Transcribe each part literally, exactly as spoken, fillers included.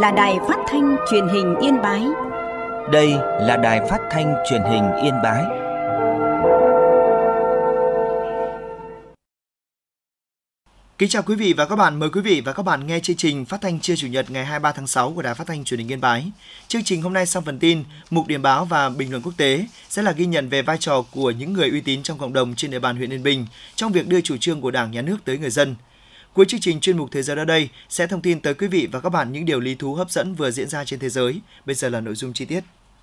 là đài phát thanh truyền hình Yên Bái. Đây là đài phát thanh truyền hình Yên Bái. Kính chào quý vị và các bạn, mời quý vị và các bạn nghe chương trình phát thanh trưa Chủ nhật ngày hai mươi ba tháng sáu của Đài Phát thanh Truyền hình Yên Bái. Chương trình hôm nay sau phần tin, mục điểm báo và bình luận quốc tế sẽ là ghi nhận về vai trò của những người uy tín trong cộng đồng trên địa bàn huyện Yên Bình trong việc đưa chủ trương của Đảng, Nhà nước tới người dân. Cuối chương trình chuyên mục Thế giới ở đây sẽ thông tin tới quý vị và các bạn những điều lý thú hấp dẫn vừa diễn ra trên thế giới. Bây giờ là nội dung chi tiết.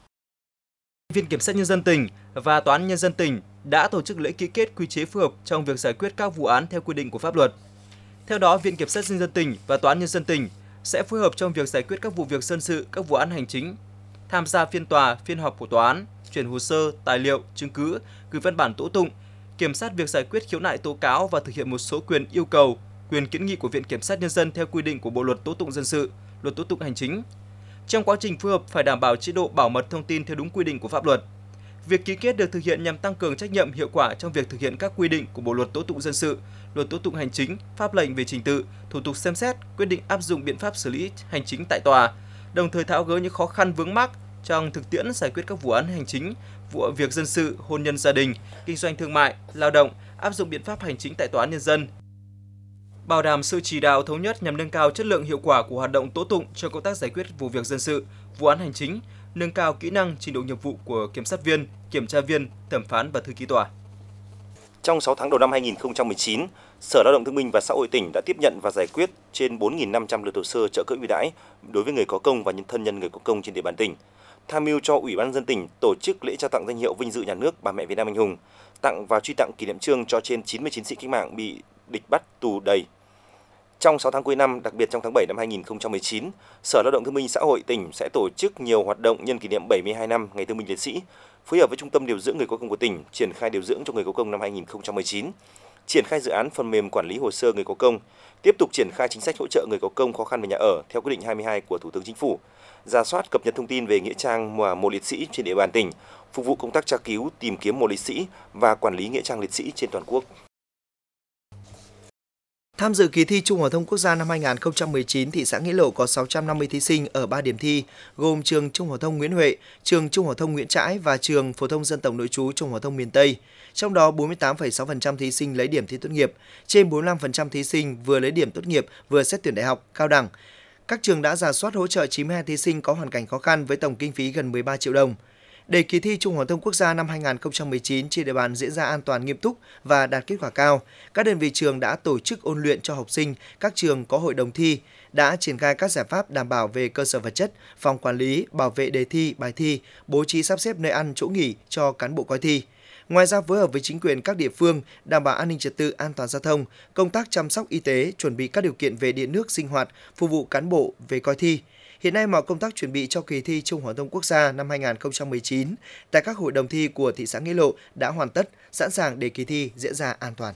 Viện Kiểm sát Nhân dân tỉnh và Tòa án Nhân dân tỉnh đã tổ chức lễ ký kết quy chế phối hợp trong việc giải quyết các vụ án theo quy định của pháp luật. Theo đó, Viện Kiểm sát Nhân dân tỉnh và Tòa án Nhân dân tỉnh sẽ phối hợp trong việc giải quyết các vụ việc dân sự, các vụ án hành chính, tham gia phiên tòa, phiên họp của tòa án, chuyển hồ sơ, tài liệu, chứng cứ, gửi văn bản tố tụng, kiểm soát việc giải quyết khiếu nại tố cáo và thực hiện một số quyền yêu cầu, quyền kiến nghị của Viện Kiểm sát Nhân dân theo quy định của Bộ luật Tố tụng dân sự, Luật Tố tụng hành chính. Trong quá trình phối hợp phải đảm bảo chế độ bảo mật thông tin theo đúng quy định của pháp luật. Việc ký kết được thực hiện nhằm tăng cường trách nhiệm hiệu quả trong việc thực hiện các quy định của Bộ luật Tố tụng dân sự, Luật Tố tụng hành chính, pháp lệnh về trình tự, thủ tục xem xét, quyết định áp dụng biện pháp xử lý hành chính tại tòa, đồng thời tháo gỡ những khó khăn vướng mắc trong thực tiễn giải quyết các vụ án hành chính, vụ việc dân sự, hôn nhân gia đình, kinh doanh thương mại, lao động, áp dụng biện pháp hành chính tại tòa án nhân dân. Bảo đảm sự chỉ đạo thống nhất nhằm nâng cao chất lượng hiệu quả của hoạt động tố tụng cho công tác giải quyết vụ việc dân sự, vụ án hành chính, nâng cao kỹ năng, trình độ nghiệp vụ của kiểm sát viên, kiểm tra viên, thẩm phán và thư ký tòa. Trong sáu tháng đầu năm hai nghìn không trăm mười chín, Sở Lao động Thương binh và Xã hội tỉnh đã tiếp nhận và giải quyết trên bốn nghìn năm trăm lượt hồ sơ trợ cấp ưu đãi đối với người có công và nhân thân nhân người có công trên địa bàn tỉnh. Tham mưu cho Ủy ban nhân dân tỉnh tổ chức lễ trao tặng danh hiệu vinh dự nhà nước Bà mẹ Việt Nam anh hùng, tặng và truy tặng kỷ niệm chương cho trên chín mươi chiến sĩ cách mạng bị địch bắt tù đầy. Trong sáu tháng cuối năm, đặc biệt trong tháng bảy năm hai nghìn không trăm mười chín, Sở Lao động Thương binh Xã hội tỉnh sẽ tổ chức nhiều hoạt động nhân kỷ niệm bảy mươi hai năm Ngày Thương binh Liệt sĩ, phối hợp với Trung tâm điều dưỡng người có công của tỉnh triển khai điều dưỡng cho người có công năm hai nghìn không trăm mười chín, triển khai dự án phần mềm quản lý hồ sơ người có công, tiếp tục triển khai chính sách hỗ trợ người có công khó khăn về nhà ở theo quyết định hai mươi hai của Thủ tướng Chính phủ, rà soát cập nhật thông tin về nghĩa trang và mộ liệt sĩ trên địa bàn tỉnh, phục vụ công tác tra cứu, tìm kiếm mộ liệt sĩ và quản lý nghĩa trang liệt sĩ trên toàn quốc. Tham dự kỳ thi Trung học phổ thông quốc gia năm hai nghìn không trăm mười chín, thị xã Nghĩa Lộ có sáu trăm năm mươi thí sinh ở ba điểm thi, gồm trường Trung học phổ thông Nguyễn Huệ, trường Trung học phổ thông Nguyễn Trãi và trường Phổ thông Dân tộc nội trú Trung học phổ thông miền Tây. Trong đó, bốn mươi tám phẩy sáu phần trăm thí sinh lấy điểm thi tốt nghiệp, trên bốn mươi lăm phần trăm thí sinh vừa lấy điểm tốt nghiệp vừa xét tuyển đại học, cao đẳng. Các trường đã rà soát hỗ trợ chín mươi hai thí sinh có hoàn cảnh khó khăn với tổng kinh phí gần mười ba triệu đồng. Để kỳ thi Trung học phổ thông quốc gia năm hai nghìn không trăm mười chín trên địa bàn diễn ra an toàn, nghiêm túc và đạt kết quả cao, các đơn vị trường đã tổ chức ôn luyện cho học sinh, các trường có hội đồng thi đã triển khai các giải pháp đảm bảo về cơ sở vật chất, phòng quản lý, bảo vệ đề thi, bài thi, bố trí sắp xếp nơi ăn, chỗ nghỉ cho cán bộ coi thi. Ngoài ra, phối hợp với chính quyền các địa phương đảm bảo an ninh trật tự, an toàn giao thông, công tác chăm sóc y tế, chuẩn bị các điều kiện về điện nước sinh hoạt, phục vụ cán bộ về coi thi. Hiện nay, mọi công tác chuẩn bị cho kỳ thi Trung học phổ thông quốc gia năm hai nghìn không trăm mười chín tại các hội đồng thi của thị xã Nghĩa Lộ đã hoàn tất, sẵn sàng để kỳ thi diễn ra an toàn.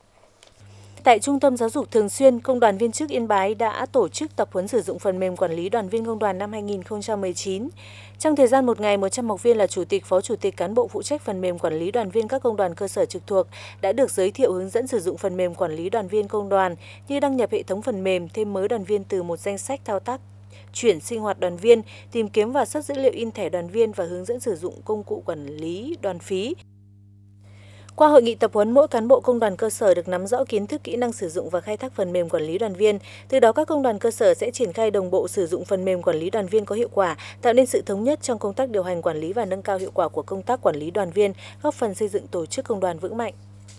Tại Trung tâm Giáo dục Thường xuyên, Công đoàn viên chức Yên Bái đã tổ chức tập huấn sử dụng phần mềm quản lý đoàn viên công đoàn năm hai nghìn không trăm mười chín. Trong thời gian một ngày, một trăm học viên là chủ tịch, phó chủ tịch, cán bộ phụ trách phần mềm quản lý đoàn viên các công đoàn cơ sở trực thuộc đã được giới thiệu hướng dẫn sử dụng phần mềm quản lý đoàn viên công đoàn như đăng nhập hệ thống phần mềm, thêm mới đoàn viên từ một danh sách thao tác, chuyển sinh hoạt đoàn viên, tìm kiếm và xuất dữ liệu in thẻ đoàn viên và hướng dẫn sử dụng công cụ quản lý đoàn phí. Qua hội nghị tập huấn, mỗi cán bộ công đoàn cơ sở được nắm rõ kiến thức, kỹ năng sử dụng và khai thác phần mềm quản lý đoàn viên. Từ đó, các công đoàn cơ sở sẽ triển khai đồng bộ sử dụng phần mềm quản lý đoàn viên có hiệu quả, tạo nên sự thống nhất trong công tác điều hành quản lý và nâng cao hiệu quả của công tác quản lý đoàn viên, góp phần xây dựng tổ chức công đoàn vững mạnh.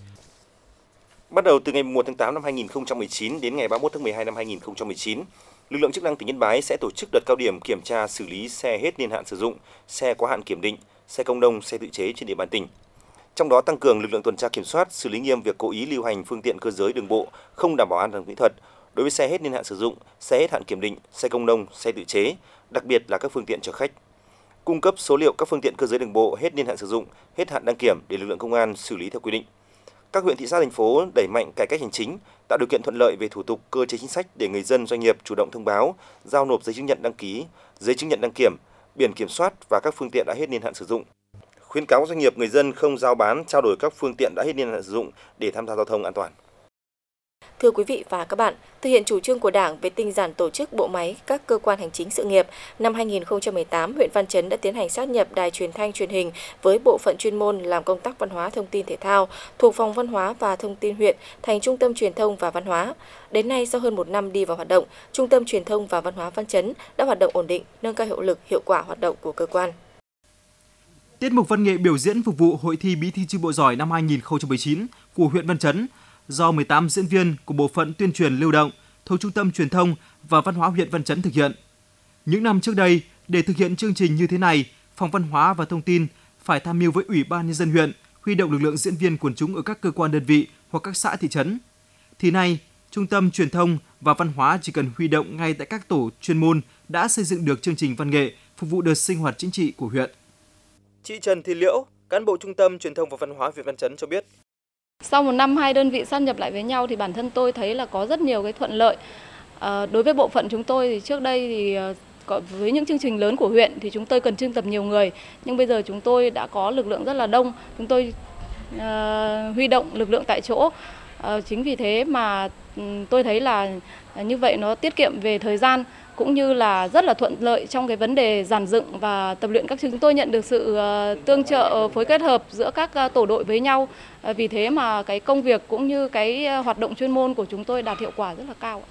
Bắt đầu từ ngày mùng một tháng tám năm hai nghìn không trăm mười chín đến ngày ba mươi mốt tháng mười hai năm hai nghìn không trăm mười chín, lực lượng chức năng tỉnh Yên Bái sẽ tổ chức đợt cao điểm kiểm tra xử lý xe hết niên hạn sử dụng, xe quá hạn kiểm định, xe công nông, xe tự chế trên địa bàn tỉnh. Trong đó tăng cường lực lượng tuần tra kiểm soát, xử lý nghiêm việc cố ý lưu hành phương tiện cơ giới đường bộ không đảm bảo an toàn kỹ thuật đối với xe hết niên hạn sử dụng, xe hết hạn kiểm định, xe công nông, xe tự chế, đặc biệt là các phương tiện chở khách. Cung cấp số liệu các phương tiện cơ giới đường bộ hết niên hạn sử dụng, hết hạn đăng kiểm để lực lượng công an xử lý theo quy định. Các huyện, thị xã, thành phố đẩy mạnh cải cách hành chính, tạo điều kiện thuận lợi về thủ tục, cơ chế chính sách để người dân, doanh nghiệp chủ động thông báo, giao nộp giấy chứng nhận đăng ký, giấy chứng nhận đăng kiểm, biển kiểm soát và các phương tiện đã hết niên hạn sử dụng. Khuyến cáo doanh nghiệp, người dân không giao bán, trao đổi các phương tiện đã hết niên hạn sử dụng để tham gia giao thông an toàn. Thưa quý vị và các bạn, thực hiện chủ trương của Đảng về tinh giản tổ chức bộ máy các cơ quan hành chính sự nghiệp, năm hai nghìn không trăm mười tám, huyện Văn Chấn đã tiến hành sát nhập Đài Truyền thanh Truyền hình với bộ phận chuyên môn làm công tác văn hóa thông tin thể thao thuộc Phòng Văn hóa và Thông tin huyện thành Trung tâm Truyền thông và Văn hóa. Đến nay, sau hơn một năm đi vào hoạt động, Trung tâm Truyền thông và Văn hóa Văn Chấn đã hoạt động ổn định, nâng cao hiệu lực, hiệu quả hoạt động của cơ quan. Tiết mục văn nghệ biểu diễn phục vụ Hội thi Bí thư chi bộ giỏi năm hai nghìn không trăm mười chín của huyện Văn Chấn do mười tám diễn viên của bộ phận tuyên truyền lưu động thuộc Trung tâm Truyền thông và Văn hóa huyện Văn Chấn thực hiện. Những năm trước đây, để thực hiện chương trình như thế này, Phòng Văn hóa và Thông tin phải tham mưu với Ủy ban Nhân dân huyện, huy động lực lượng diễn viên quần chúng ở các cơ quan đơn vị hoặc các xã thị trấn. Thì nay, Trung tâm Truyền thông và Văn hóa chỉ cần huy động ngay tại các tổ chuyên môn đã xây dựng được chương trình văn nghệ phục vụ đợt sinh hoạt chính trị của huyện. Chị Trần Thị Liễu, cán bộ Trung tâm Truyền thông và Văn hóa huyện Văn Chấn cho biết. Sau một năm hai đơn vị sát nhập lại với nhau thì bản thân tôi thấy là có rất nhiều cái thuận lợi. À, đối với bộ phận chúng tôi thì trước đây thì có, với những chương trình lớn của huyện thì chúng tôi cần trưng tập nhiều người, nhưng bây giờ chúng tôi đã có lực lượng rất là đông, chúng tôi uh, huy động lực lượng tại chỗ. Uh, chính vì thế mà um, tôi thấy là uh, như vậy nó tiết kiệm về thời gian cũng như là rất là thuận lợi trong cái vấn đề dàn dựng và tập luyện các chương. Chúng tôi nhận được sự uh, tương trợ phối kết hợp giữa các uh, tổ đội với nhau. Uh, vì thế mà cái công việc cũng như cái uh, hoạt động chuyên môn của chúng tôi đạt hiệu quả rất là cao.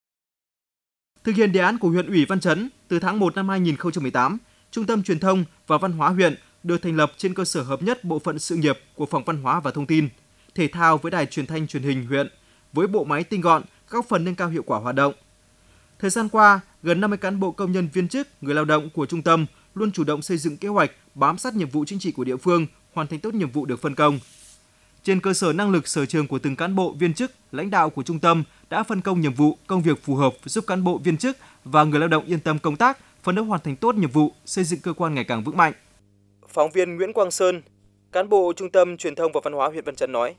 Thực hiện đề án của huyện ủy Văn Chấn, từ tháng một năm hai nghìn không trăm mười tám, Trung tâm Truyền thông và Văn hóa huyện được thành lập trên cơ sở hợp nhất bộ phận sự nghiệp của Phòng Văn hóa và Thông tin, Thể thao với Đài Truyền thanh Truyền hình huyện, với bộ máy tinh gọn, góp phần nâng cao hiệu quả hoạt động. Thời gian qua, gần năm mươi cán bộ công nhân viên chức, người lao động của trung tâm luôn chủ động xây dựng kế hoạch, bám sát nhiệm vụ chính trị của địa phương, hoàn thành tốt nhiệm vụ được phân công. Trên cơ sở năng lực sở trường của từng cán bộ viên chức, lãnh đạo của trung tâm đã phân công nhiệm vụ, công việc phù hợp giúp cán bộ viên chức và người lao động yên tâm công tác, phấn đấu hoàn thành tốt nhiệm vụ, xây dựng cơ quan ngày càng vững mạnh. Phóng viên Nguyễn Quang Sơn, cán bộ Trung tâm Truyền thông và Văn hóa huyện Văn Chấn nói: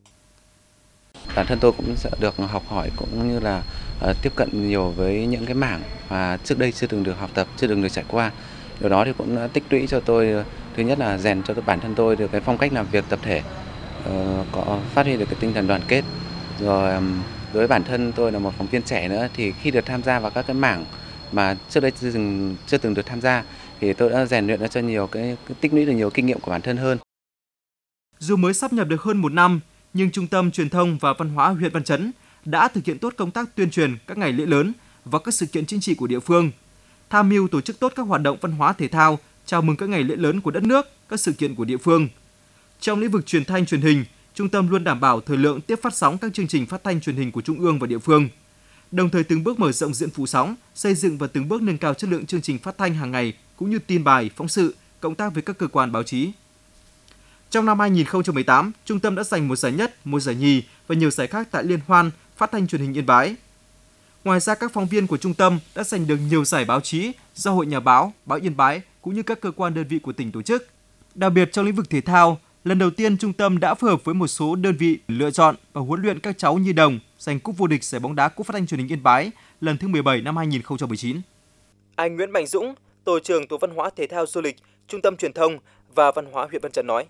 Bản thân tôi cũng sẽ được học hỏi cũng như là uh, tiếp cận nhiều với những cái mảng mà trước đây chưa từng được học tập, chưa từng được trải qua. Điều đó thì cũng đã tích lũy cho tôi, thứ nhất là rèn cho bản thân tôi được cái phong cách làm việc tập thể, uh, có phát huy được cái tinh thần đoàn kết. Rồi um, đối với bản thân tôi là một phóng viên trẻ nữa thì khi được tham gia vào các cái mảng mà trước đây chưa từng chưa từng được tham gia thì tôi đã rèn luyện cho nhiều cái, cái tích lũy được nhiều kinh nghiệm của bản thân hơn. Dù mới sáp nhập được hơn một năm, nhưng Trung tâm Truyền thông và Văn hóa huyện Văn Chấn đã thực hiện tốt công tác tuyên truyền các ngày lễ lớn và các sự kiện chính trị của địa phương, tham mưu tổ chức tốt các hoạt động văn hóa thể thao, chào mừng các ngày lễ lớn của đất nước, các sự kiện của địa phương. Trong lĩnh vực truyền thanh truyền hình, trung tâm luôn đảm bảo thời lượng tiếp phát sóng các chương trình phát thanh truyền hình của trung ương và địa phương, đồng thời từng bước mở rộng diện phủ sóng, xây dựng và từng bước nâng cao chất lượng chương trình phát thanh hàng ngày cũng như tin bài, phóng sự, cộng tác với các cơ quan báo chí. Trong năm hai nghìn không trăm mười tám, trung tâm đã giành một giải nhất, một giải nhì và nhiều giải khác tại Liên hoan Phát thanh Truyền hình Yên Bái. Ngoài ra, các phóng viên của trung tâm đã giành được nhiều giải báo chí do Hội Nhà báo, Báo Yên Bái cũng như các cơ quan đơn vị của tỉnh tổ chức. Đặc biệt trong lĩnh vực thể thao, lần đầu tiên trung tâm đã phối hợp với một số đơn vị lựa chọn và huấn luyện các cháu nhi đồng giành cúp vô địch giải bóng đá Cúp Phát thanh Truyền hình Yên Bái lần thứ mười bảy năm hai nghìn không trăm mười chín. Anh Nguyễn Mạnh Dũng, tổ trưởng tổ văn hóa thể thao du lịch, Trung tâm Truyền thông và Văn hóa huyện Văn Chấn nói: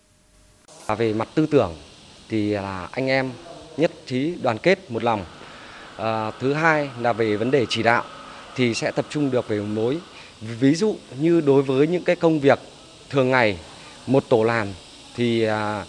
Về mặt tư tưởng thì là anh em nhất trí đoàn kết một lòng. À, thứ hai là về vấn đề chỉ đạo thì sẽ tập trung được về mối. Ví dụ như đối với những cái công việc thường ngày một tổ làm thì à,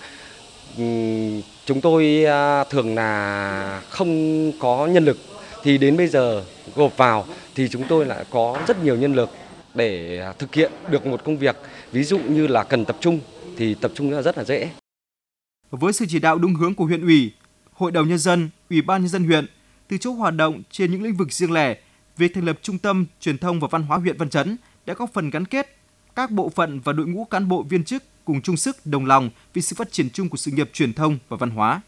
chúng tôi à, thường là không có nhân lực, thì đến bây giờ gộp vào thì chúng tôi lại có rất nhiều nhân lực để thực hiện được một công việc. Ví dụ như là cần tập trung thì tập trung rất là dễ. Với sự chỉ đạo đúng hướng của huyện ủy, Hội đồng Nhân dân, Ủy ban Nhân dân huyện, từ chỗ hoạt động trên những lĩnh vực riêng lẻ, việc thành lập Trung tâm Truyền thông và Văn hóa huyện Văn Chấn đã góp phần gắn kết các bộ phận và đội ngũ cán bộ viên chức cùng chung sức đồng lòng vì sự phát triển chung của sự nghiệp truyền thông và văn hóa.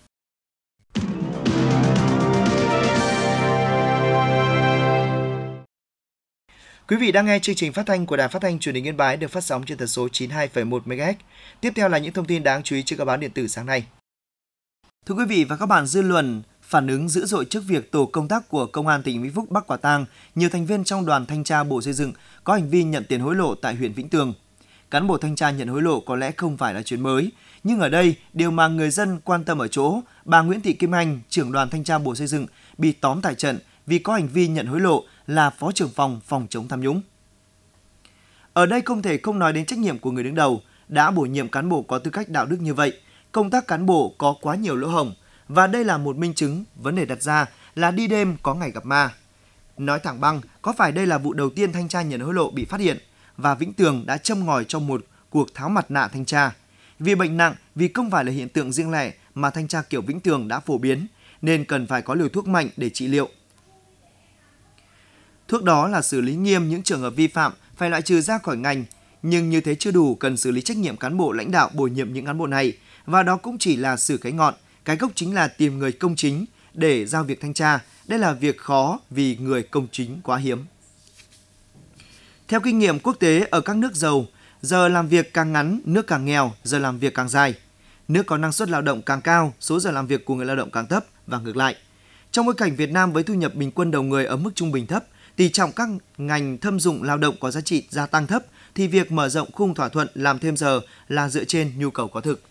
Quý vị đang nghe chương trình phát thanh của Đài Phát thanh Truyền hình Yên Bái được phát sóng trên tần số chín mươi hai phẩy một mê ga héc. Tiếp theo là những thông tin đáng chú ý trên các báo điện tử sáng nay. Thưa quý vị và các bạn, dư luận phản ứng dữ dội trước việc tổ công tác của Công an tỉnh Vĩnh Phúc bắt quả tang nhiều thành viên trong đoàn thanh tra Bộ Xây dựng có hành vi nhận tiền hối lộ tại huyện Vĩnh Tường. cán bộ thanh tra nhận hối lộ có lẽ không phải là chuyện mới. Nhưng ở đây, điều mà người dân quan tâm ở chỗ, bà Nguyễn Thị Kim Anh, trưởng đoàn thanh tra Bộ Xây dựng, bị tóm tại trận vì có hành vi nhận hối lộ là Phó trưởng phòng phòng chống tham nhũng. Ở đây không thể không nói đến trách nhiệm của người đứng đầu, đã bổ nhiệm cán bộ có tư cách đạo đức như vậy. Công tác cán bộ có quá nhiều lỗ hổng, và đây là một minh chứng, vấn đề đặt ra là đi đêm có ngày gặp ma. Nói thẳng băng, có phải đây là vụ đầu tiên thanh tra nhận hối lộ bị phát hiện và Vĩnh Tường đã châm ngòi trong một cuộc tháo mặt nạ thanh tra? Vì bệnh nặng, vì không phải là hiện tượng riêng lẻ mà thanh tra kiểu Vĩnh Tường đã phổ biến, nên cần phải có liều thuốc mạnh để trị liệu. Thuốc đó là xử lý nghiêm những trường hợp vi phạm, phải loại trừ ra khỏi ngành. Nhưng như thế chưa đủ, cần xử lý trách nhiệm cán bộ lãnh đạo bổ nhiệm những cán bộ này. Và đó cũng chỉ là xử cái ngọn, cái gốc chính là tìm người công chính để giao việc thanh tra. Đây là việc khó vì người công chính quá hiếm. Theo kinh nghiệm quốc tế ở các nước giàu, giờ làm việc càng ngắn, nước càng nghèo, giờ làm việc càng dài. Nước có năng suất lao động càng cao, số giờ làm việc của người lao động càng thấp và ngược lại. Trong bối cảnh Việt Nam với thu nhập bình quân đầu người ở mức trung bình thấp, tỷ trọng các ngành thâm dụng lao động có giá trị gia tăng thấp, thì việc mở rộng khung thỏa thuận làm thêm giờ là dựa trên nhu cầu có thực.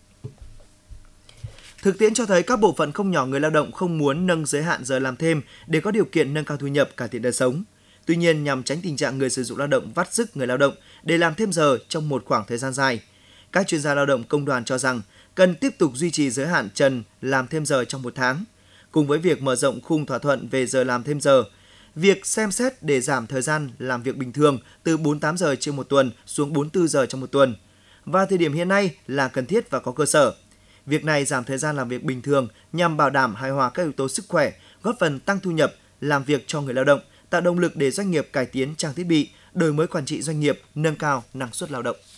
Thực tiễn cho thấy các bộ phận không nhỏ người lao động không muốn nâng giới hạn giờ làm thêm để có điều kiện nâng cao thu nhập, cải thiện đời sống. Tuy nhiên, nhằm tránh tình trạng người sử dụng lao động vắt sức người lao động để làm thêm giờ trong một khoảng thời gian dài, các chuyên gia lao động công đoàn cho rằng cần tiếp tục duy trì giới hạn trần làm thêm giờ trong một tháng. Cùng với việc mở rộng khung thỏa thuận về giờ làm thêm giờ, việc xem xét để giảm thời gian làm việc bình thường từ bốn mươi tám giờ trên một tuần xuống bốn mươi tư giờ trong một tuần. Và thời điểm hiện nay là cần thiết và có cơ sở. Việc này giảm thời gian làm việc bình thường nhằm bảo đảm hài hòa các yếu tố sức khỏe, góp phần tăng thu nhập, làm việc cho người lao động, tạo động lực để doanh nghiệp cải tiến trang thiết bị, đổi mới quản trị doanh nghiệp, nâng cao năng suất lao động.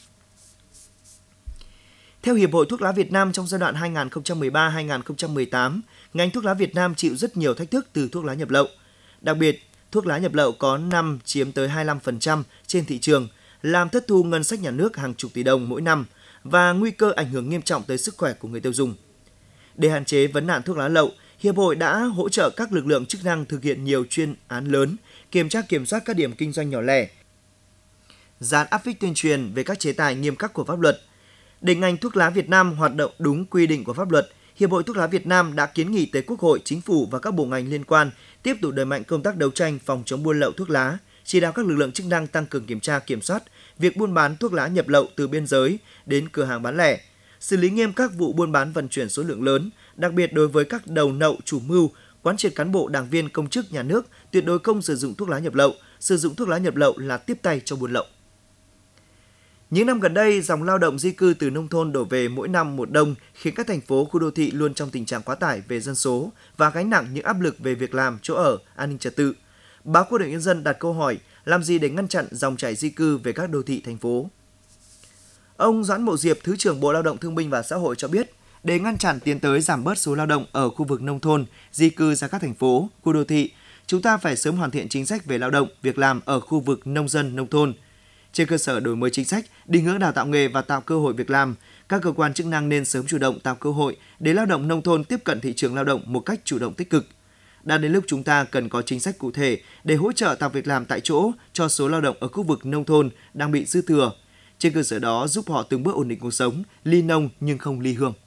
Theo Hiệp hội Thuốc lá Việt Nam, trong giai đoạn hai nghìn không trăm mười ba đến hai nghìn không trăm mười tám, ngành thuốc lá Việt Nam chịu rất nhiều thách thức từ thuốc lá nhập lậu. Đặc biệt, thuốc lá nhập lậu có năm chiếm tới hai mươi lăm phần trăm trên thị trường, làm thất thu ngân sách nhà nước hàng chục tỷ đồng mỗi năm và nguy cơ ảnh hưởng nghiêm trọng tới sức khỏe của người tiêu dùng. Để hạn chế vấn nạn thuốc lá lậu, Hiệp hội đã hỗ trợ các lực lượng chức năng thực hiện nhiều chuyên án lớn, kiểm tra kiểm soát các điểm kinh doanh nhỏ lẻ, dán áp phích tuyên truyền về các chế tài nghiêm khắc của pháp luật. Để ngành thuốc lá Việt Nam hoạt động đúng quy định của pháp luật, Hiệp hội Thuốc lá Việt Nam đã kiến nghị tới Quốc hội, Chính phủ và các bộ ngành liên quan tiếp tục đẩy mạnh công tác đấu tranh phòng chống buôn lậu thuốc lá, chỉ đạo các lực lượng chức năng tăng cường kiểm tra kiểm soát việc buôn bán thuốc lá nhập lậu từ biên giới đến cửa hàng bán lẻ, xử lý nghiêm các vụ buôn bán vận chuyển số lượng lớn, đặc biệt đối với các đầu nậu chủ mưu, quán triệt cán bộ đảng viên công chức nhà nước tuyệt đối không sử dụng thuốc lá nhập lậu, sử dụng thuốc lá nhập lậu là tiếp tay cho buôn lậu. Những năm gần đây, dòng lao động di cư từ nông thôn đổ về mỗi năm một đông khiến các thành phố, khu đô thị luôn trong tình trạng quá tải về dân số và gánh nặng những áp lực về việc làm, chỗ ở, an ninh trật tự. Báo Quân đội Nhân dân đặt câu hỏi, làm gì để ngăn chặn dòng chảy di cư về các đô thị, thành phố? Ông Doãn Mậu Diệp, Thứ trưởng Bộ Lao động Thương binh và Xã hội cho biết, để ngăn chặn tiến tới giảm bớt số lao động ở khu vực nông thôn, di cư ra các thành phố, khu đô thị, chúng ta phải sớm hoàn thiện chính sách về lao động, việc làm ở khu vực nông dân, nông thôn. Trên cơ sở đổi mới chính sách, định hướng đào tạo nghề và tạo cơ hội việc làm, các cơ quan chức năng nên sớm chủ động tạo cơ hội để lao động nông thôn tiếp cận thị trường lao động một cách chủ động tích cực. Đã đến lúc chúng ta cần có chính sách cụ thể để hỗ trợ tạo việc làm tại chỗ cho số lao động ở khu vực nông thôn đang bị dư thừa. Trên cơ sở đó giúp họ từng bước ổn định cuộc sống, ly nông nhưng không ly hương.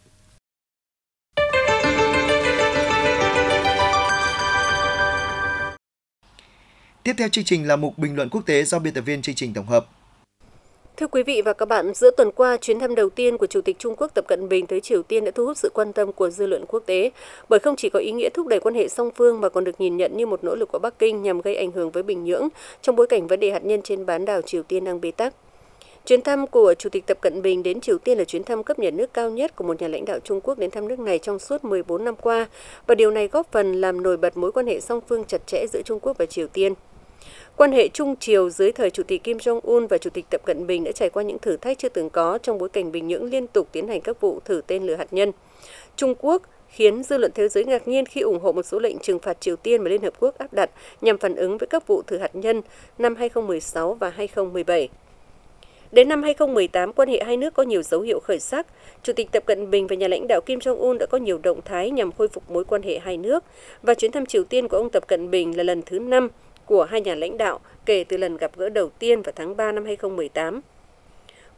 Tiếp theo chương trình là mục bình luận quốc tế do biên tập viên chương trình tổng hợp. Thưa quý vị và các bạn, giữa tuần qua, chuyến thăm đầu tiên của Chủ tịch Trung Quốc Tập Cận Bình tới Triều Tiên đã thu hút sự quan tâm của dư luận quốc tế, bởi không chỉ có ý nghĩa thúc đẩy quan hệ song phương mà còn được nhìn nhận như một nỗ lực của Bắc Kinh nhằm gây ảnh hưởng với Bình Nhưỡng trong bối cảnh vấn đề hạt nhân trên bán đảo Triều Tiên đang bế tắc. Chuyến thăm của Chủ tịch Tập Cận Bình đến Triều Tiên là chuyến thăm cấp nhà nước cao nhất của một nhà lãnh đạo Trung Quốc đến thăm nước này trong suốt mười bốn năm qua, và điều này góp phần làm nổi bật mối quan hệ song phương chặt chẽ giữa Trung Quốc và Triều Tiên. Quan hệ Trung Triều dưới thời Chủ tịch Kim Jong-un và Chủ tịch Tập Cận Bình đã trải qua những thử thách chưa từng có trong bối cảnh Bình Nhưỡng liên tục tiến hành các vụ thử tên lửa hạt nhân. Trung Quốc khiến dư luận thế giới ngạc nhiên khi ủng hộ một số lệnh trừng phạt Triều Tiên mà Liên Hợp Quốc áp đặt nhằm phản ứng với các vụ thử hạt nhân năm hai không một sáu và hai không một bảy. Đến năm hai không một tám, quan hệ hai nước có nhiều dấu hiệu khởi sắc. Chủ tịch Tập Cận Bình và nhà lãnh đạo Kim Jong-un đã có nhiều động thái nhằm khôi phục mối quan hệ hai nước, và chuyến thăm Triều Tiên của ông Tập Cận Bình là lần thứ năm của hai nhà lãnh đạo kể từ lần gặp gỡ đầu tiên vào tháng ba năm hai không một tám.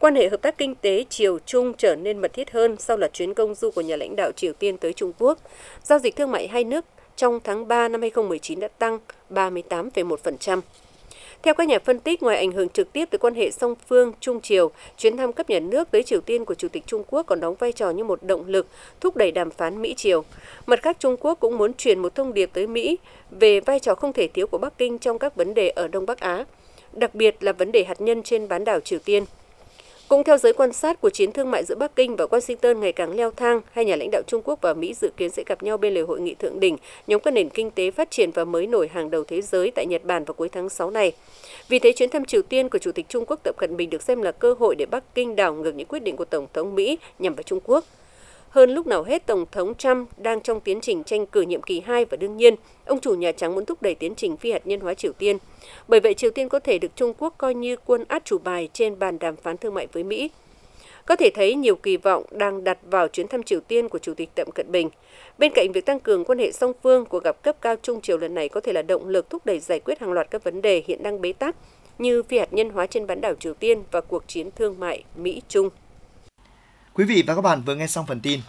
Quan hệ hợp tác kinh tế Triều-Trung trở nên mật thiết hơn sau loạt chuyến công du của nhà lãnh đạo Triều Tiên tới Trung Quốc. Giao dịch thương mại hai nước trong tháng ba năm hai không một chín đã tăng ba mươi tám phẩy một phần trăm. Theo các nhà phân tích, ngoài ảnh hưởng trực tiếp tới quan hệ song phương Trung Triều, chuyến thăm cấp nhà nước tới Triều Tiên của Chủ tịch Trung Quốc còn đóng vai trò như một động lực thúc đẩy đàm phán Mỹ-Triều. Mặt khác, Trung Quốc cũng muốn truyền một thông điệp tới Mỹ về vai trò không thể thiếu của Bắc Kinh trong các vấn đề ở Đông Bắc Á, đặc biệt là vấn đề hạt nhân trên bán đảo Triều Tiên. Cũng theo giới quan sát, cuộc chiến thương mại giữa Bắc Kinh và Washington ngày càng leo thang, hai nhà lãnh đạo Trung Quốc và Mỹ dự kiến sẽ gặp nhau bên lề hội nghị thượng đỉnh nhóm các nền kinh tế phát triển và mới nổi hàng đầu thế giới tại Nhật Bản vào cuối tháng sáu này. Vì thế, chuyến thăm Triều Tiên của Chủ tịch Trung Quốc Tập Cận Bình được xem là cơ hội để Bắc Kinh đảo ngược những quyết định của Tổng thống Mỹ nhằm vào Trung Quốc. Hơn lúc nào hết, Tổng thống Trump đang trong tiến trình tranh cử nhiệm kỳ hai và đương nhiên, ông chủ Nhà Trắng muốn thúc đẩy tiến trình phi hạt nhân hóa Triều Tiên. Bởi vậy, Triều Tiên có thể được Trung Quốc coi như quân át chủ bài trên bàn đàm phán thương mại với Mỹ. Có thể thấy nhiều kỳ vọng đang đặt vào chuyến thăm Triều Tiên của Chủ tịch Tập Cận Bình. Bên cạnh việc tăng cường quan hệ song phương, cuộc gặp cấp cao Trung Triều lần này có thể là động lực thúc đẩy giải quyết hàng loạt các vấn đề hiện đang bế tắc như phi hạt nhân hóa trên bán đảo Triều Tiên và cuộc chiến thương mại Mỹ-Trung. Quý vị và các bạn vừa nghe xong phần tin.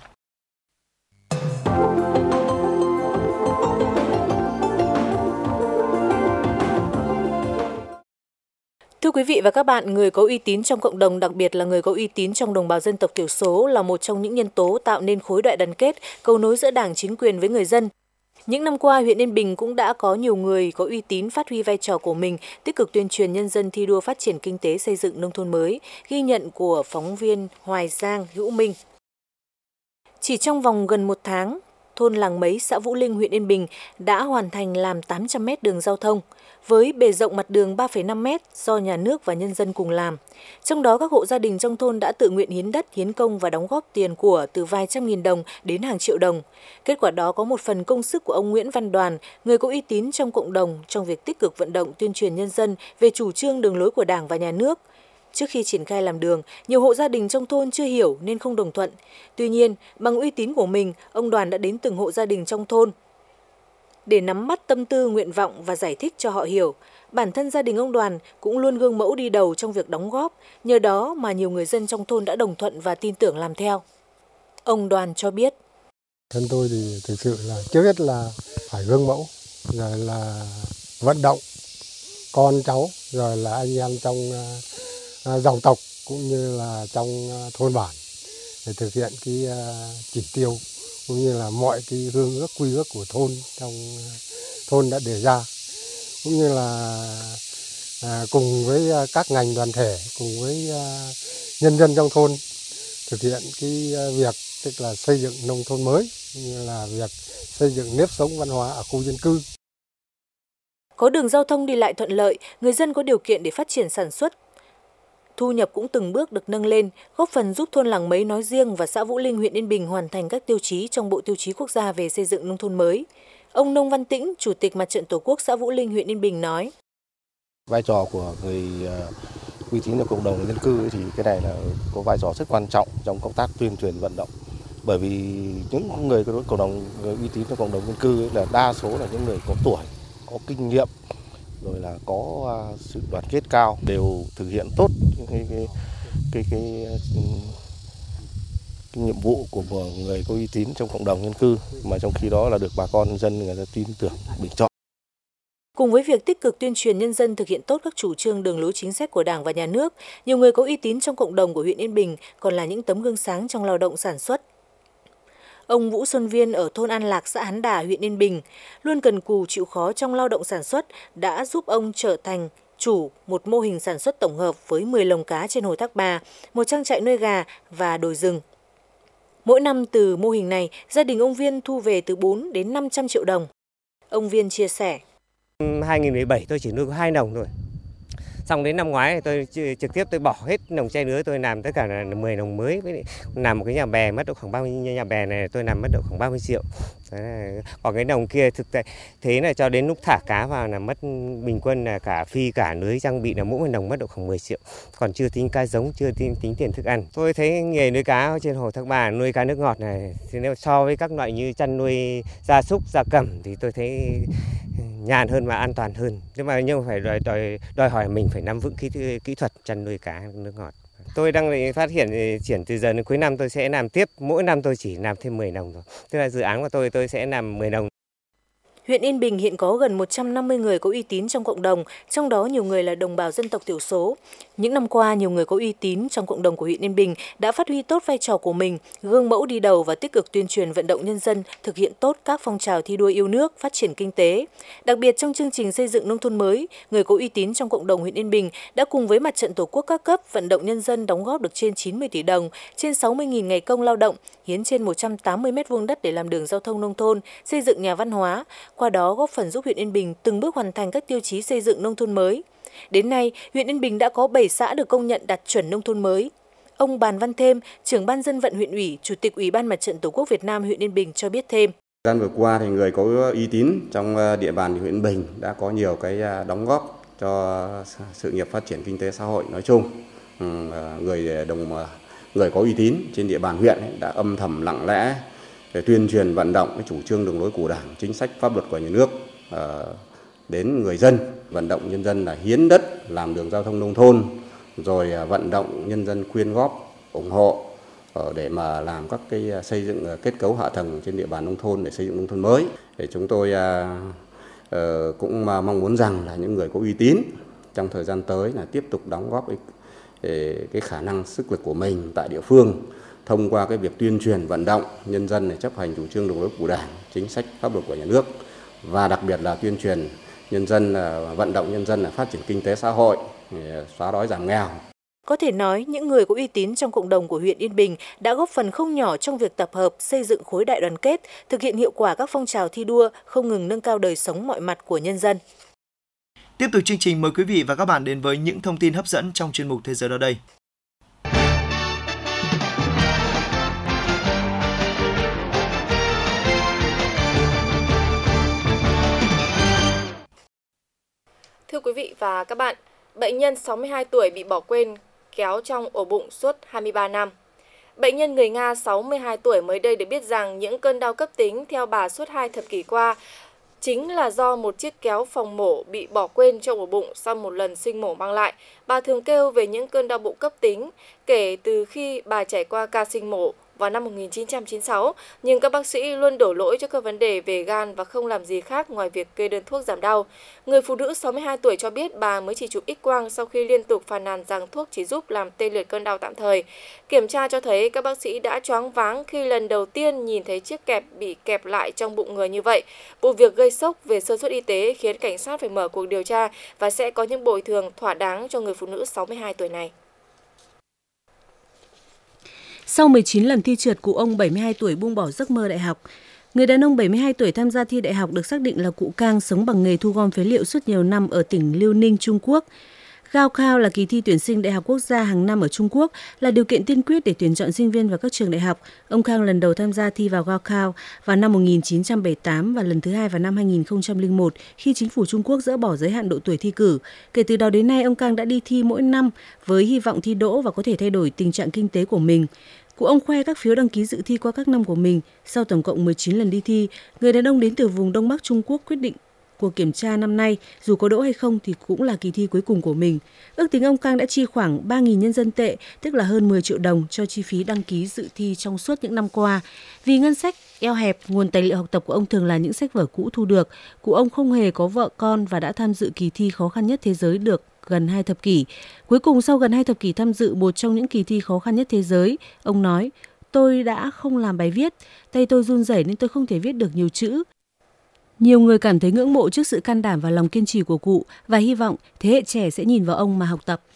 Thưa quý vị và các bạn, người có uy tín trong cộng đồng, đặc biệt là người có uy tín trong đồng bào dân tộc thiểu số là một trong những nhân tố tạo nên khối đại đoàn kết, cầu nối giữa Đảng, chính quyền với người dân. Những năm qua, huyện Yên Bình cũng đã có nhiều người có uy tín phát huy vai trò của mình, tích cực tuyên truyền nhân dân thi đua phát triển kinh tế, xây dựng nông thôn mới, ghi nhận của phóng viên Hoài Giang, Hữu Minh. Chỉ trong vòng gần một tháng, thôn Làng Mấy, xã Vũ Linh, huyện Yên Bình đã hoàn thành làm tám trăm mét đường giao thông, với bề rộng mặt đường ba phẩy năm mét do nhà nước và nhân dân cùng làm. Trong đó, các hộ gia đình trong thôn đã tự nguyện hiến đất, hiến công và đóng góp tiền của từ vài trăm nghìn đồng đến hàng triệu đồng. Kết quả đó có một phần công sức của ông Nguyễn Văn Đoàn, người có uy tín trong cộng đồng trong việc tích cực vận động tuyên truyền nhân dân về chủ trương đường lối của Đảng và nhà nước. Trước khi triển khai làm đường, nhiều hộ gia đình trong thôn chưa hiểu nên không đồng thuận. Tuy nhiên, bằng uy tín của mình, ông Đoàn đã đến từng hộ gia đình trong thôn để nắm bắt tâm tư, nguyện vọng và giải thích cho họ hiểu. Bản thân gia đình ông Đoàn cũng luôn gương mẫu đi đầu trong việc đóng góp, nhờ đó mà nhiều người dân trong thôn đã đồng thuận và tin tưởng làm theo. Ông Đoàn cho biết. Thân tôi thì thực sự là trước hết là phải gương mẫu, rồi là vận động con cháu, rồi là anh em trong uh, dòng tộc cũng như là trong uh, thôn bản để thực hiện cái uh, chỉ tiêu cũng như là mọi cái hương ước quy ước của thôn trong thôn đã đề ra, cũng như là à, cùng với các ngành đoàn thể, cùng với à, nhân dân trong thôn thực hiện cái việc tức là xây dựng nông thôn mới, cũng như là việc xây dựng nếp sống văn hóa ở khu dân cư. Có đường giao thông đi lại thuận lợi, người dân có điều kiện để phát triển sản xuất. Thu nhập cũng từng bước được nâng lên, góp phần giúp thôn Làng Mấy nói riêng và xã Vũ Linh, huyện Yên Bình hoàn thành các tiêu chí trong Bộ Tiêu chí Quốc gia về xây dựng nông thôn mới. Ông Nông Văn Tĩnh, Chủ tịch Mặt trận Tổ quốc xã Vũ Linh, huyện Yên Bình nói. Vai trò của người uy tín trong cộng đồng dân cư thì cái này là có vai trò rất quan trọng trong công tác tuyên truyền vận động. Bởi vì những người cộng đồng người uy tín trong cộng đồng dân cư là đa số là những người có tuổi, có kinh nghiệm, rồi là có sự đoàn kết cao, đều thực hiện tốt cái cái cái cái, cái, cái nhiệm vụ của một người có uy tín trong cộng đồng dân cư, mà trong khi đó là được bà con nhân dân người ta tin tưởng bình chọn. Cùng với việc tích cực tuyên truyền nhân dân thực hiện tốt các chủ trương đường lối chính sách của Đảng và nhà nước, nhiều người có uy tín trong cộng đồng của huyện Yên Bình còn là những tấm gương sáng trong lao động sản xuất. Ông Vũ Xuân Viên ở thôn An Lạc, xã Hán Đà, huyện Yên Bình, luôn cần cù chịu khó trong lao động sản xuất đã giúp ông trở thành chủ một mô hình sản xuất tổng hợp với mười lồng cá trên hồ Thác Bà, một trang trại nuôi gà và đồi rừng. Mỗi năm từ mô hình này, gia đình ông Viên thu về từ bốn đến năm trăm triệu đồng. Ông Viên chia sẻ. hai nghìn mười bảy tôi chỉ nuôi có hai lồng thôi. Xong đến năm ngoái tôi trực tiếp tôi bỏ hết lồng tre nứa, tôi làm tất cả là mười lồng mới, với làm một cái nhà bè mất độ khoảng ba mươi, nhà bè này tôi làm mất độ khoảng ba mươi triệu. Đấy, còn cái lồng kia thực tế thế là cho đến lúc thả cá vào là mất bình quân là cả phi cả lưới trang bị là mỗi một lồng mất độ khoảng mười triệu. Còn chưa tính cá giống, chưa tính, tính tiền thức ăn. Tôi thấy nghề nuôi cá trên hồ Thác Bà, nuôi cá nước ngọt này thì nếu so với các loại như chăn nuôi gia súc, gia cầm thì tôi thấy nhàn hơn và an toàn hơn. Nhưng mà nhưng phải đòi đòi đòi hỏi mình phải nắm vững kỹ kỹ thuật chăn nuôi cá nước ngọt. Tôi đang định phát hiện thì triển từ giờ đến cuối năm tôi sẽ làm tiếp, mỗi năm tôi chỉ làm thêm mười đồng thôi. Tức là dự án của tôi tôi sẽ làm mười đồng. Huyện Yên Bình hiện có gần một trăm năm mươi người có uy tín trong cộng đồng, trong đó nhiều người là đồng bào dân tộc thiểu số. Những năm qua, nhiều người có uy tín trong cộng đồng của huyện Yên Bình đã phát huy tốt vai trò của mình, gương mẫu đi đầu và tích cực tuyên truyền vận động nhân dân thực hiện tốt các phong trào thi đua yêu nước, phát triển kinh tế. Đặc biệt trong chương trình xây dựng nông thôn mới, người có uy tín trong cộng đồng huyện Yên Bình đã cùng với Mặt trận Tổ quốc các cấp vận động nhân dân đóng góp được trên chín mươi tỷ đồng, trên sáu mươi nghìn ngày công lao động, hiến trên một trăm tám mươi mét vuông đất để làm đường giao thông nông thôn, xây dựng nhà văn hóa. Qua đó góp phần giúp huyện Yên Bình từng bước hoàn thành các tiêu chí xây dựng nông thôn mới. Đến nay, huyện Yên Bình đã có bảy xã được công nhận đạt chuẩn nông thôn mới. Ông Bàn Văn Thêm, trưởng ban dân vận huyện ủy, Chủ tịch Ủy ban Mặt trận Tổ quốc Việt Nam huyện Yên Bình cho biết thêm. Thời gian vừa qua thì người có uy tín trong địa bàn huyện Yên Bình đã có nhiều cái đóng góp cho sự nghiệp phát triển kinh tế xã hội nói chung. Người đồng người có uy tín trên địa bàn huyện đã âm thầm lặng lẽ để tuyên truyền vận động cái chủ trương đường lối của Đảng, chính sách pháp luật của nhà nước đến người dân, vận động nhân dân là hiến đất làm đường giao thông nông thôn, rồi vận động nhân dân quyên góp ủng hộ để mà làm các cái xây dựng kết cấu hạ tầng trên địa bàn nông thôn để xây dựng nông thôn mới. Để chúng tôi cũng mong muốn rằng là những người có uy tín trong thời gian tới là tiếp tục đóng góp cái, cái khả năng sức lực của mình tại địa phương thông qua cái việc tuyên truyền vận động nhân dân để chấp hành chủ trương đường lối của Đảng, chính sách pháp luật của nhà nước, và đặc biệt là tuyên truyền nhân dân vận động nhân dân là phát triển kinh tế xã hội, xóa đói giảm nghèo. Có thể nói, những người có uy tín trong cộng đồng của huyện Yên Bình đã góp phần không nhỏ trong việc tập hợp, xây dựng khối đại đoàn kết, thực hiện hiệu quả các phong trào thi đua, không ngừng nâng cao đời sống mọi mặt của nhân dân. Tiếp tục chương trình, mời quý vị và các bạn đến với những thông tin hấp dẫn trong chuyên mục Thế giới đó đây. Thưa quý vị và các bạn, bệnh nhân sáu mươi hai tuổi bị bỏ quên kéo trong ổ bụng suốt hai mươi ba năm. Bệnh nhân người Nga sáu mươi hai tuổi mới đây được biết rằng những cơn đau cấp tính theo bà suốt hai thập kỷ qua chính là do một chiếc kéo phòng mổ bị bỏ quên trong ổ bụng sau một lần sinh mổ mang lại. Bà thường kêu về những cơn đau bụng cấp tính kể từ khi bà trải qua ca sinh mổ vào năm một nghìn chín trăm chín mươi sáu, nhưng các bác sĩ luôn đổ lỗi cho các vấn đề về gan và không làm gì khác ngoài việc kê đơn thuốc giảm đau. Người phụ nữ sáu mươi hai tuổi cho biết bà mới chỉ chụp X-quang sau khi liên tục phàn nàn rằng thuốc chỉ giúp làm tê liệt cơn đau tạm thời. Kiểm tra cho thấy các bác sĩ đã choáng váng khi lần đầu tiên nhìn thấy chiếc kẹp bị kẹp lại trong bụng người như vậy. Vụ việc gây sốc về sơ suất y tế khiến cảnh sát phải mở cuộc điều tra và sẽ có những bồi thường thỏa đáng cho người phụ nữ sáu mươi hai tuổi này. Sau mười chín lần thi trượt, cụ ông bảy mươi hai tuổi buông bỏ giấc mơ đại học. Người đàn ông bảy mươi hai tuổi tham gia thi đại học được xác định là cụ Cang, sống bằng nghề thu gom phế liệu suốt nhiều năm ở tỉnh Liêu Ninh, Trung Quốc. Gaokao là kỳ thi tuyển sinh đại học quốc gia hàng năm ở Trung Quốc, là điều kiện tiên quyết để tuyển chọn sinh viên vào các trường đại học. Ông Cang lần đầu tham gia thi vào Gaokao vào năm một nghìn chín trăm bảy mươi tám và lần thứ hai vào năm hai nghìn không trăm lẻ một khi chính phủ Trung Quốc dỡ bỏ giới hạn độ tuổi thi cử. Kể từ đó đến nay, ông Cang đã đi thi mỗi năm với hy vọng thi đỗ và có thể thay đổi tình trạng kinh tế của mình. Cụ ông khoe các phiếu đăng ký dự thi qua các năm của mình. Sau tổng cộng mười chín lần đi thi, người đàn ông đến từ vùng Đông Bắc Trung Quốc quyết định cuộc kiểm tra năm nay, dù có đỗ hay không thì cũng là kỳ thi cuối cùng của mình. Ước tính ông Cang đã chi khoảng ba nghìn nhân dân tệ, tức là hơn mười triệu đồng cho chi phí đăng ký dự thi trong suốt những năm qua. Vì ngân sách eo hẹp, nguồn tài liệu học tập của ông thường là những sách vở cũ thu được. Cụ ông không hề có vợ con và đã tham dự kỳ thi khó khăn nhất thế giới được gần hai thập kỷ. Cuối cùng, sau gần hai thập kỷ tham dự một trong những kỳ thi khó khăn nhất thế giới, ông nói, tôi đã không làm bài viết, tay tôi run rẩy nên tôi không thể viết được nhiều chữ. Nhiều người cảm thấy ngưỡng mộ trước sự can đảm và lòng kiên trì của cụ và hy vọng thế hệ trẻ sẽ nhìn vào ông mà học tập.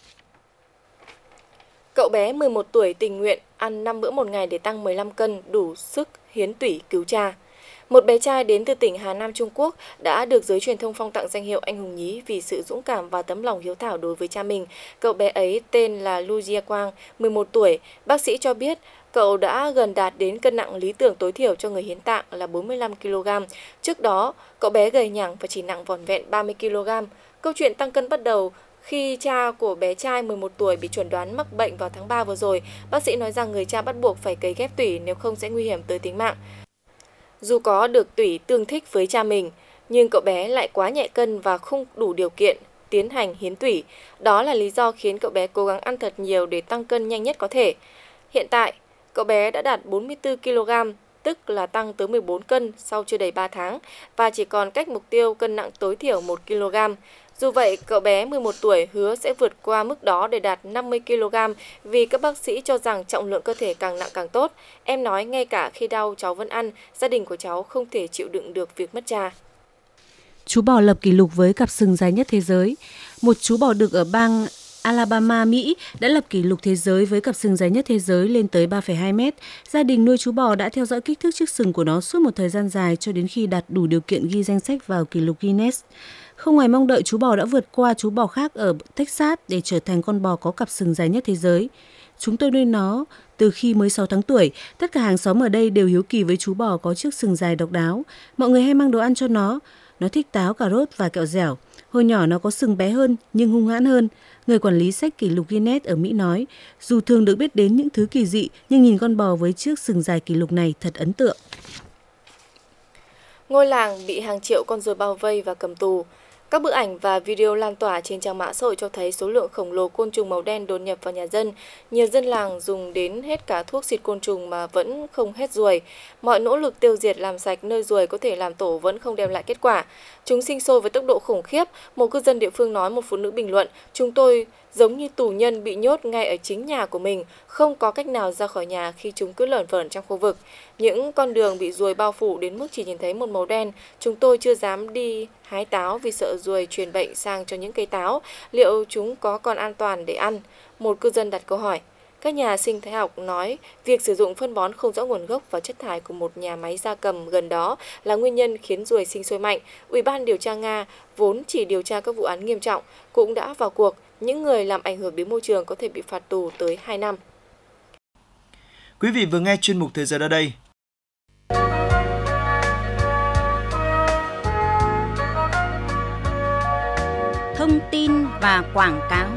Cậu bé mười một tuổi tình nguyện ăn năm bữa một ngày để tăng mười lăm cân, đủ sức hiến tủy cứu cha. Một bé trai đến từ tỉnh Hà Nam, Trung Quốc đã được giới truyền thông phong tặng danh hiệu anh hùng nhí vì sự dũng cảm và tấm lòng hiếu thảo đối với cha mình. Cậu bé ấy tên là Lu Jia Quang, mười một tuổi. Bác sĩ cho biết cậu đã gần đạt đến cân nặng lý tưởng tối thiểu cho người hiến tạng là bốn mươi lăm ki lô gam. Trước đó, cậu bé gầy nhẳng và chỉ nặng vỏn vẹn ba mươi ki lô gam. Câu chuyện tăng cân bắt đầu khi cha của bé trai mười một tuổi bị chẩn đoán mắc bệnh vào tháng ba vừa rồi. Bác sĩ nói rằng người cha bắt buộc phải cấy ghép tủy, nếu không sẽ nguy hiểm tới tính mạng. Dù có được tủy tương thích với cha mình, nhưng cậu bé lại quá nhẹ cân và không đủ điều kiện tiến hành hiến tủy. Đó là lý do khiến cậu bé cố gắng ăn thật nhiều để tăng cân nhanh nhất có thể. Hiện tại, cậu bé đã đạt bốn mươi tư ki lô gam, tức là tăng tới mười bốn cân sau chưa đầy ba tháng và chỉ còn cách mục tiêu cân nặng tối thiểu một ki lô gam. Dù vậy, cậu bé mười một tuổi hứa sẽ vượt qua mức đó để đạt năm mươi ki lô gam vì các bác sĩ cho rằng trọng lượng cơ thể càng nặng càng tốt. Em nói ngay cả khi đau cháu vẫn ăn, gia đình của cháu không thể chịu đựng được việc mất cha. Chú bò lập kỷ lục với cặp sừng dài nhất thế giới. Một chú bò đực ở bang Alabama, Mỹ đã lập kỷ lục thế giới với cặp sừng dài nhất thế giới lên tới ba phẩy hai mét. Gia đình nuôi chú bò đã theo dõi kích thước chiếc sừng của nó suốt một thời gian dài cho đến khi đạt đủ điều kiện ghi danh sách vào kỷ lục Guinness. Không ngoài mong đợi, chú bò đã vượt qua chú bò khác ở Texas để trở thành con bò có cặp sừng dài nhất thế giới. Chúng tôi nuôi nó từ khi mới sáu tháng tuổi. Tất cả hàng xóm ở đây đều hiếu kỳ với chú bò có chiếc sừng dài độc đáo. Mọi người hay mang đồ ăn cho nó. Nó thích táo, cà rốt và kẹo dẻo. Hồi nhỏ nó có sừng bé hơn nhưng hung hãn hơn. Người quản lý sách kỷ lục Guinness ở Mỹ nói, dù thường được biết đến những thứ kỳ dị, nhưng nhìn con bò với chiếc sừng dài kỷ lục này thật ấn tượng. Ngôi làng bị hàng triệu con ruồi bao vây và cầm tù. Các bức ảnh và video lan tỏa trên trang mạng xã hội cho thấy số lượng khổng lồ côn trùng màu đen đột nhập vào nhà dân. Nhiều dân làng dùng đến hết cả thuốc xịt côn trùng mà vẫn không hết ruồi. Mọi nỗ lực tiêu diệt làm sạch nơi ruồi có thể làm tổ vẫn không đem lại kết quả. Chúng sinh sôi với tốc độ khủng khiếp. Một cư dân địa phương nói một phụ nữ bình luận, chúng tôi giống như tù nhân bị nhốt ngay ở chính nhà của mình, không có cách nào ra khỏi nhà khi chúng cứ lởn vởn trong khu vực. Những con đường bị ruồi bao phủ đến mức chỉ nhìn thấy một màu đen. Chúng tôi chưa dám đi hái táo vì sợ ruồi truyền bệnh sang cho những cây táo. Liệu chúng có còn an toàn để ăn? Một cư dân đặt câu hỏi. Các nhà sinh thái học nói việc sử dụng phân bón không rõ nguồn gốc và chất thải của một nhà máy gia cầm gần đó là nguyên nhân khiến ruồi sinh sôi mạnh. Ủy ban điều tra Nga vốn chỉ điều tra các vụ án nghiêm trọng cũng đã vào cuộc. Những người làm ảnh hưởng đến môi trường có thể bị phạt tù tới hai năm. Quý vị vừa nghe chuyên mục Thời giờ ở đây. Thông tin và quảng cáo.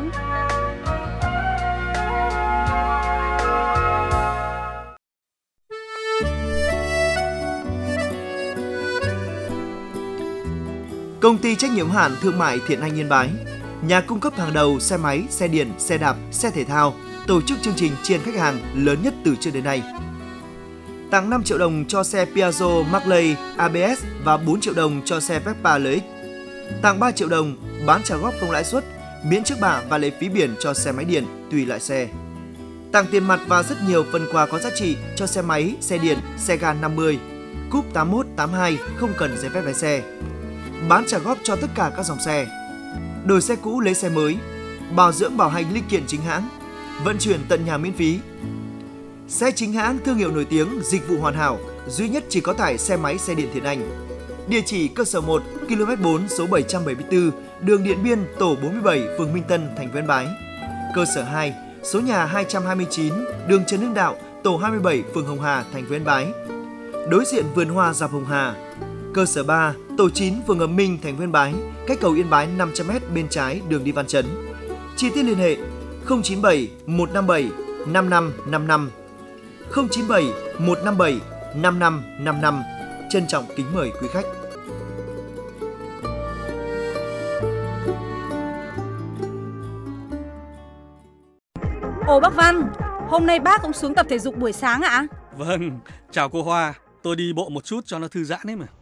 Công ty trách nhiệm hữu hạn thương mại Thiện Anh Yên Bái, nhà cung cấp hàng đầu xe máy, xe điện, xe đạp, xe thể thao, tổ chức chương trình tri ân khách hàng lớn nhất từ trước đến nay. Tặng năm triệu đồng cho xe Piaggio Marley a bê ét và bốn triệu đồng cho xe Vespa lờ ích. Tặng ba triệu đồng bán trả góp không lãi suất, miễn trước bạ và lệ phí biển cho xe máy điện tùy loại xe. Tặng tiền mặt và rất nhiều phần quà có giá trị cho xe máy, xe điện, xe ga năm mươi, cúp tám mốt, tám hai không cần giấy phép lái xe. Bán trả góp cho tất cả các dòng xe. Đổi xe cũ lấy xe mới, bảo dưỡng bảo hành linh kiện chính hãng, vận chuyển tận nhà miễn phí. Xe chính hãng, thương hiệu nổi tiếng, dịch vụ hoàn hảo, duy nhất chỉ có tại xe máy xe điện Thiện Anh. Địa chỉ cơ sở một, ki lô mét bốn, số bảy trăm bảy mươi tư, đường Điện Biên, tổ bốn mươi bảy, phường Minh Tân, thành phố Yên Bái. Cơ sở hai, số nhà hai trăm hai mươi chín, đường Trần Hưng Đạo, tổ hai mươi bảy, phường Hồng Hà, thành phố Yên Bái. Đối diện vườn hoa dọc Hồng Hà. Cơ sở ba, tổ chín, phường Ấm Minh, thành phố Yên Bái, cách cầu Yên Bái năm trăm mét bên trái đường đi Văn Chấn. Chi tiết liên hệ không chín bảy một năm bảy năm năm năm năm, không chín bảy một năm bảy năm năm năm năm. Trân trọng kính mời quý khách. Ồ bác Văn, hôm nay bác cũng xuống tập thể dục buổi sáng ạ? Vâng, chào cô Hoa, tôi đi bộ một chút cho nó thư giãn ấy mà.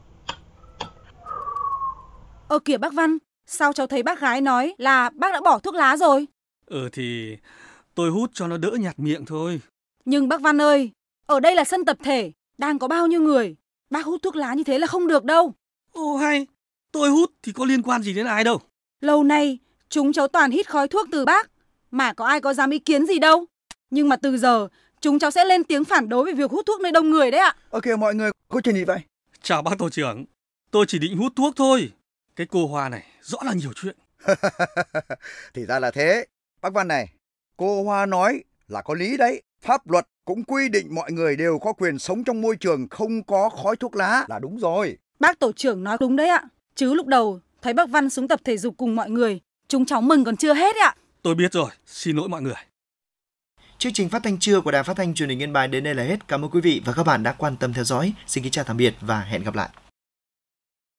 Ờ kìa bác Văn, sao cháu thấy bác gái nói là bác đã bỏ thuốc lá rồi? Ừ thì tôi hút cho nó đỡ nhạt miệng thôi. Nhưng bác Văn ơi, ở đây là sân tập thể, đang có bao nhiêu người, bác hút thuốc lá như thế là không được đâu. Ồ hay, tôi hút thì có liên quan gì đến ai đâu. Lâu nay chúng cháu toàn hít khói thuốc từ bác, mà có ai có dám ý kiến gì đâu. Nhưng mà từ giờ chúng cháu sẽ lên tiếng phản đối về việc hút thuốc nơi đông người đấy ạ. Ok mọi người, có chuyện gì vậy? Chào bác tổ trưởng, tôi chỉ định hút thuốc thôi. Cái cô Hoa này rõ là nhiều chuyện. Thì ra là thế. Bác Văn này, cô Hoa nói là có lý đấy. Pháp luật cũng quy định mọi người đều có quyền sống trong môi trường không có khói thuốc lá là đúng rồi. Bác tổ trưởng nói đúng đấy ạ. Chứ lúc đầu thấy bác Văn xuống tập thể dục cùng mọi người, chúng cháu mừng còn chưa hết ạ. Tôi biết rồi, xin lỗi mọi người. Chương trình phát thanh trưa của Đài Phát thanh Truyền hình Yên Bái đến đây là hết. Cảm ơn quý vị và các bạn đã quan tâm theo dõi. Xin kính chào tạm biệt và hẹn gặp lại.